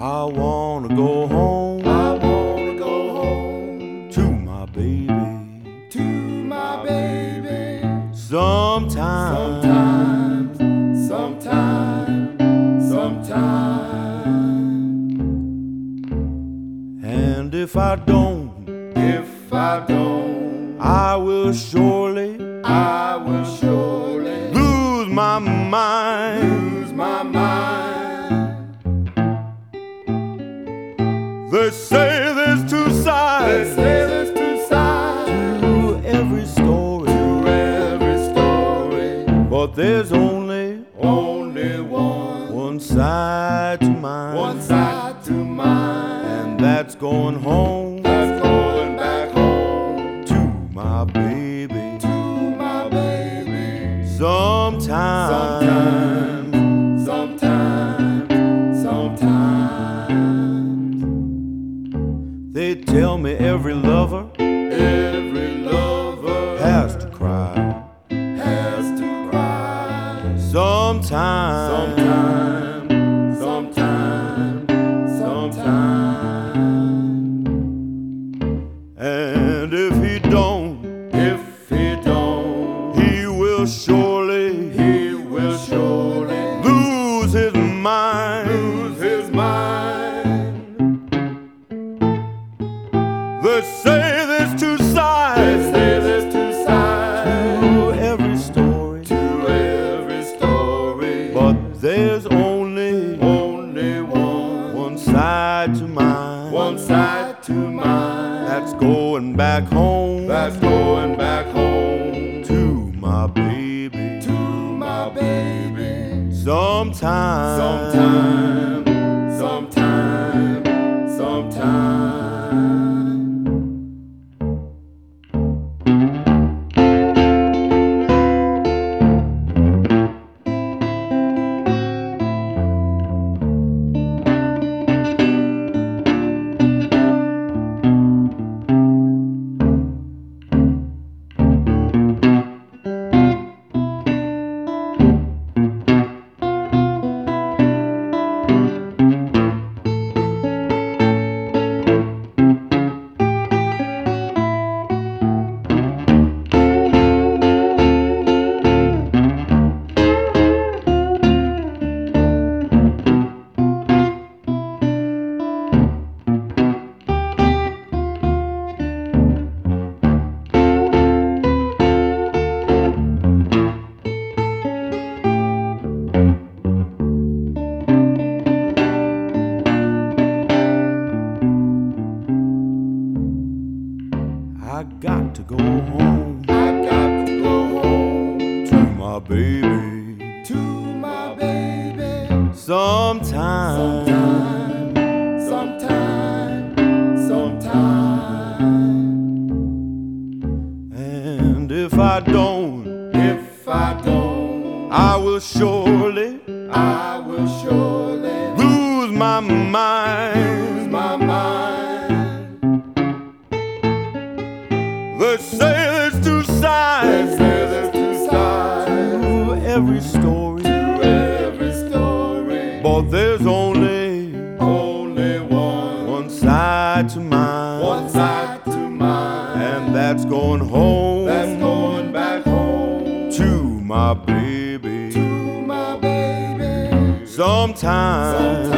I wanna go home. I wanna go home to my baby. to my baby. Sometimes, sometime. And if I don't, I will surely lose my mind. They say there's two sides to every story, but there's only one side to mine, and that's going home back home to my baby. Sometimes, they tell me every lover has to cry. Sometimes, and if he don't, he will surely lose his mind. They say there's two sides to every story, but there's only one side to mine. That's going back home to my baby. Sometime. I got to go home to my baby. Sometime. And if I don't, I will surely lose my mind. They say there's two sides to every story, but there's only one side to mine, and that's going home back home to my baby. Sometimes.